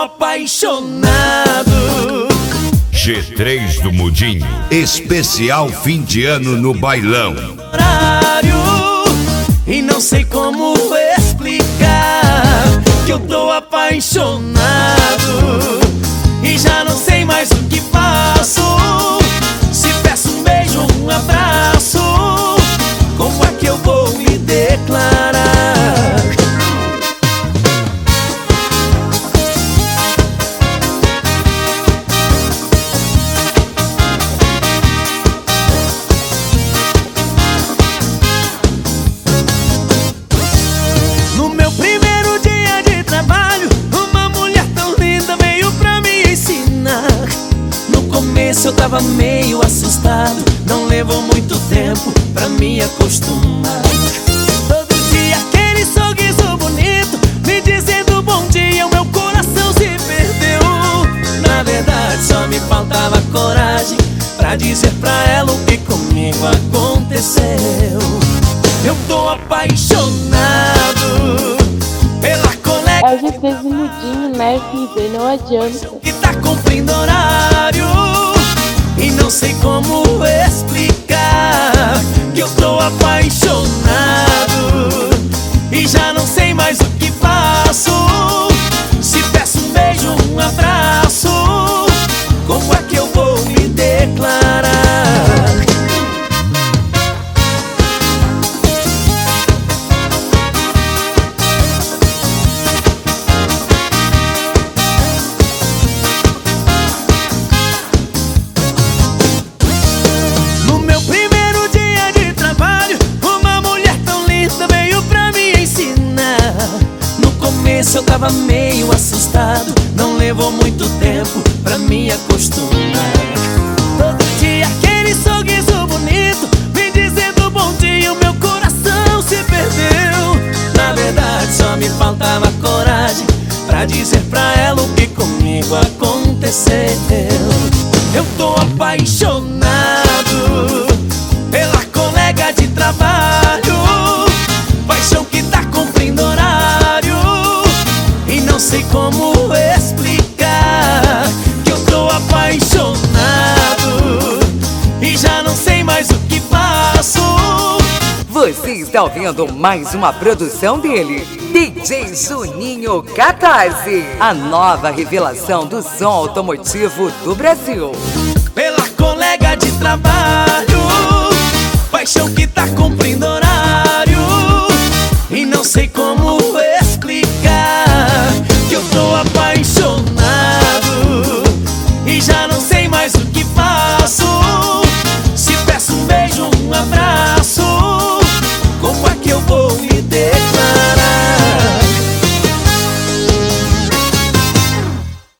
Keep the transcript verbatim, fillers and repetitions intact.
apaixonado. G três do Mudinho, especial fim de ano no bailão. E não sei como explicar que eu tô apaixonado e já não sei mais o que faço. Se peço um beijo, um abraço, como é que eu vou me declarar? No meu primeiro dia de trabalho, uma mulher tão linda veio pra me ensinar. No começo eu tava meio assustado, não levou muito tempo pra me acostumar. Todo dia aquele sorriso bonito, me dizendo bom dia, o meu coração se perdeu. Na verdade só me faltava coragem pra dizer pra ela o que comigo aconteceu. Eu tô apaixonado pela colega. É o G três do Mudinho, né, vida? Não adianta. Que tá cumprindo horário e não sei como explicar que eu tô apaixonado e já não sei mais o que faço. Se peço um beijo, um abraço, como é que eu vou me declarar? Eu tava meio assustado, não levou muito tempo pra me acostumar. Todo dia aquele sorriso bonito, me dizendo bom dia, o meu coração se perdeu. Na verdade só me faltava coragem pra dizer pra ela o que comigo aconteceu. Eu tô apaixonado pela colega de trabalho, paixão que tá cumprindo horário. E não sei como explicar que eu tô apaixonado e já não sei mais o que faço. Você está ouvindo mais uma produção dele, D J Juninho Catarse, a nova revelação do som automotivo do Brasil. Pela colega de trabalho, paixão que tá cumprindo horário.